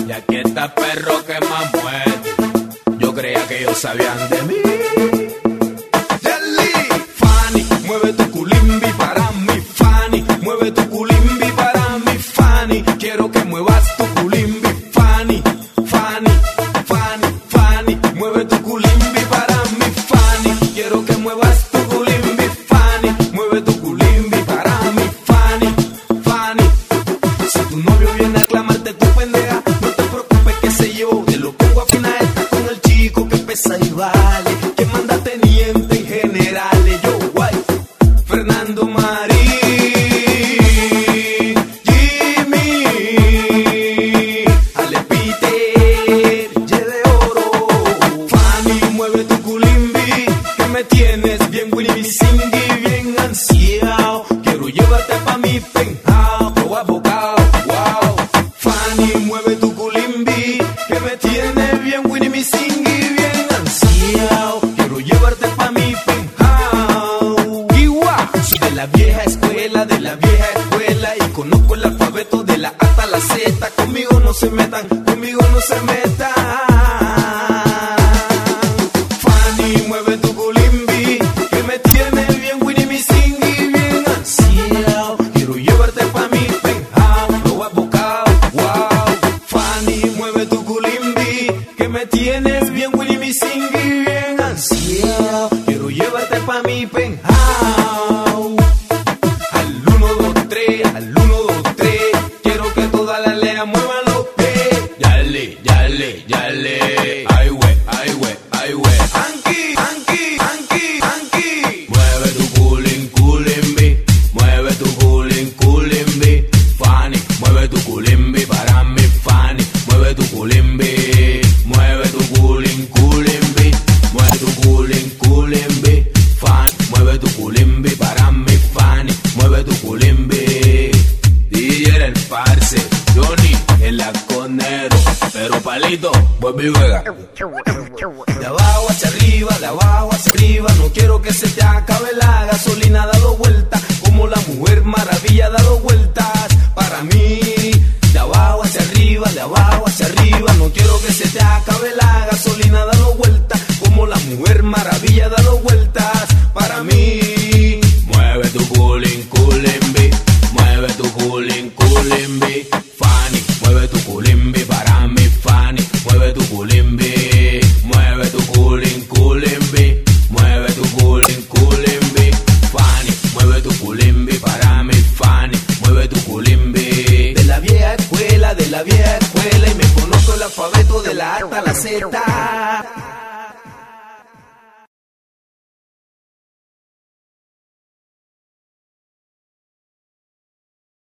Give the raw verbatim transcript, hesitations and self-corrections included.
Y aquí está perro que más muerde. Yo creía que ellos sabían de mí. Jelly, Fanny, mueve tu culimbi para mí, Fanny. Mueve tu culimbi para mí, Fanny. Quiero que muevas tu culimbi, Fanny. Fanny, Fanny, Fanny. Mueve tu culimbi para mí, Fanny. Quiero que muevas tu culimbi, Fanny. Mueve tu culimbi para mí, Fanny. Fanny. Si tu novio viene a clamarte tu pendeja, no te preocupes que sé yo. Te lo pongo a final con el chico que pesa y vale, que manda teniente en generales. Yo, guay, Fernando Marín, Jimmy, Ale Peter, Ye de Oro. Fanny, mueve tu culimbi, que me tienes bien Winnie Singhi, bien ansiado. Quiero llevarte pa' mi penthouse, lo abocado, wow. Fanny, mueve tu culimbi, que me tienes bien Winnie Singhi, bien ansiado. Quiero llevarte pa' mi penthouse. Y guau, soy de la vieja escuela, de la vieja escuela, y conozco el alfabeto de la A hasta la Z. Conmigo no se metan, conmigo no se metan. Fanny, mueve tu culimbi, que me tiene bien Winnie Singhi, bien ansiado. Quiero llevarte pa' mi penthouse, lo abocado, wow. Fanny, mueve tu culimbi, que me tienes bien Winnie Singhi, bien ansiado. Quiero llevarte pa' mi penthouse. Al uno, dos, tres, al uno, dos, tres. Quiero que toda la lea mueva los pies. Yale, yale, yale. Ay, we, ay, we, ay, we. Anki, anki, anki, anki. Mueve tu culin, culimbi. Mueve tu culin, culimbi. Fanny, mueve tu culimbi para mí, Fanny. Mueve tu culimbi. Mueve tu culin, culimbi. Mueve tu culin, culimbi. Fanny, mueve tu culimbi para mí, Fanny. Mueve tu culimbi. D J era el parce, Johnny el laconero, pero Palito, vuelve y juega. De abajo hacia arriba, de abajo hacia arriba. No quiero que se te acabe la gasolina. Dado vuelta, como la mujer maravilla, dado vueltas para mí. De abajo hacia arriba, de abajo hacia arriba. No quiero que se te acabe la gasolina. Dado vuelta, como la mujer maravilla, dado vueltas para mí. Mueve tu culin, culimbi. Mueve tu culin, culimbi. Fanny, mueve tu culimbi para mí, Fanny. Mueve tu culimbi. Mueve tu culin, culimbi. Mueve tu culin, culimbi. Fanny, mueve tu culimbi para mí, Fanny. Mueve tu culimbi. De la vieja escuela, de la vieja escuela, y me conozco el alfabeto de la A hasta la Z.